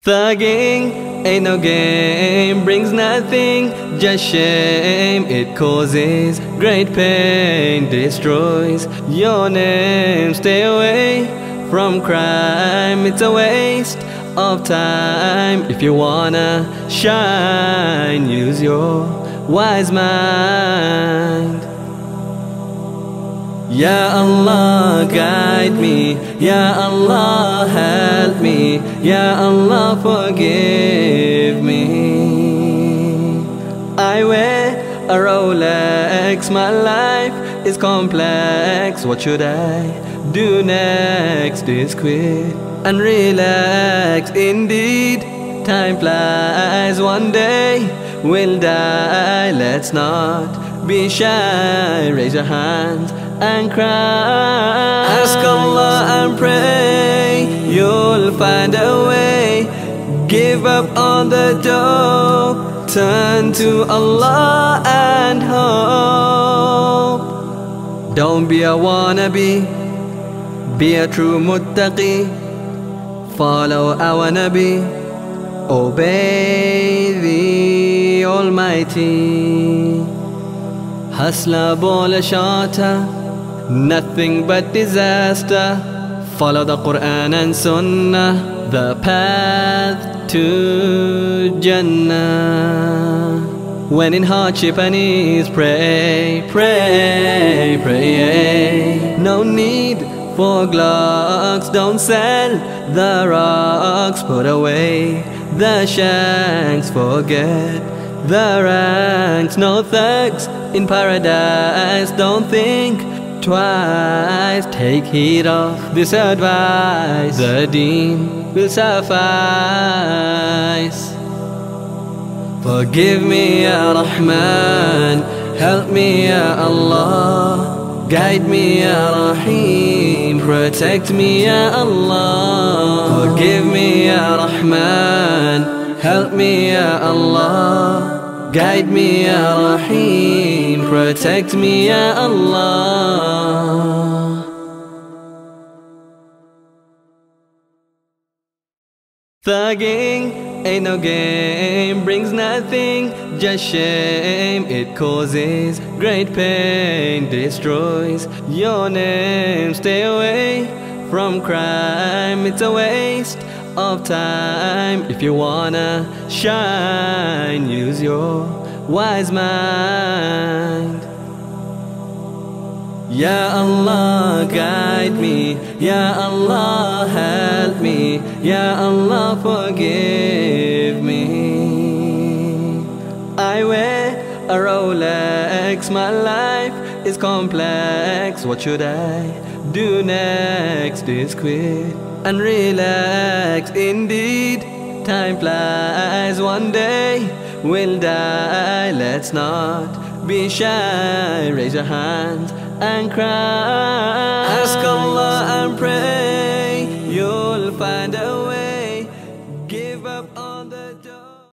Thugging ain't no game, brings nothing, just shame. It causes great pain, destroys your name. Stay away from crime, it's a waste of time. If you wanna shine, use your wise mind. Ya Allah, guide me. Ya Allah, help me. Ya Allah, forgive me. I wear a Rolex, my life is complex. What should I do next? Is quit and relax. Indeed, time flies, one day we'll die. Let's not be shy, raise your hands and cry. Ask Allah and pray, you'll find a way. Give up on the dope, turn to Allah and hope. Don't be a wannabe, be a true muttaqi. Follow our Nabi, obey the Almighty. Hustler, baller, shotter, nothing but disaster. Follow the Quran and Sunnah, the path to Jannah. When in hardship and ease, pray, pray, pray. No need for Glocks, don't sell the rocks. Put away the shanks, forget the ranks. No thugs in paradise, don't think twice. Take heed of this advice, the deen will suffice. Forgive me, Ya Rahman, help me, Ya Allah. Guide me, Ya Rahim, protect me, Ya Allah. Forgive me, Ya Rahman, help me, Ya Allah. Guide me, Ya Rahim, protect me, Ya Allah. Thugging ain't no game, brings nothing, just shame. It causes great pain, destroys your name. Stay away from crime, it's a waste of time. If you wanna shine, use your wise mind. Ya Allah, guide me. Ya Allah, help me. Ya Allah, forgive me. I wear a Rolex, my life is complex. What should I do next? Is quit and relax. Indeed, time flies, one day we'll die. Let's not be shy, raise your hands and cry. Ask Allah and pray, you'll find a way.